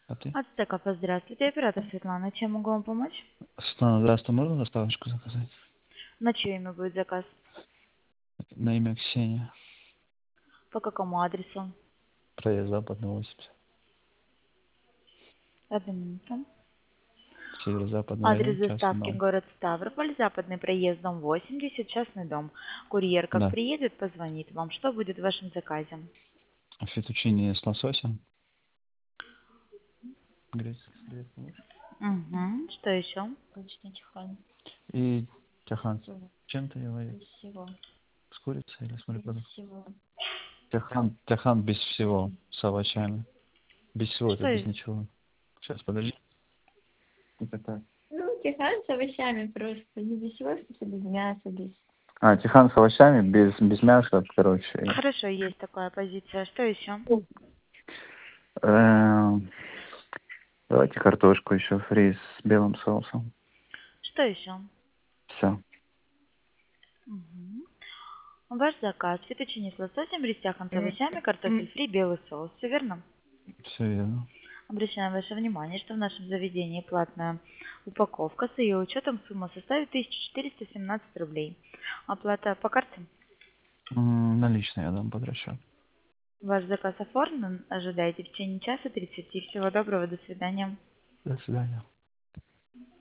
А ты? Ацтеков, здравствуйте, оператор Светлана. Чем могу вам помочь? Светлана, здравствуй, можно доставочку заказать? На чье имя будет заказ? На имя Ксения. По какому адресу? Проезд Западный 80. Одну минуту. Северо-Западный Адрес район, частный доставки дом. город Ставрополь, Западный проезд, дом 80, частный дом. Курьер как Да. приедет, позвонит вам. Что будет в вашем заказе? Фетучини с лососем. Грецкий. Угу. Что еще? И тяхан. Чем ты его ешь? С курицей или с морепродуктом? Тяхан без всего, с овощами. Без всего, это Что без из- ничего. Сейчас, подожди. Это так. Ну, тихан с овощами просто. Не без всего, что без мяса, без... А, тихан с овощами, без мяса, короче. Хорошо, есть такая позиция. Что еще? Эм, Давайте картошку еще фри с белым соусом. Что еще? Все. Угу. Ваш заказ. Фетучини с лососем, рестяхан с овощами, картофель фри, белый соус. Все верно? Все верно. Обращаем ваше внимание, что в нашем заведении платная упаковка. С ее учетом сумма составит 1417 рублей. Оплата по карте. Наличные я дам под расчет. Ваш заказ оформлен. Ожидайте в течение часа 30. Всего доброго. До свидания. До свидания.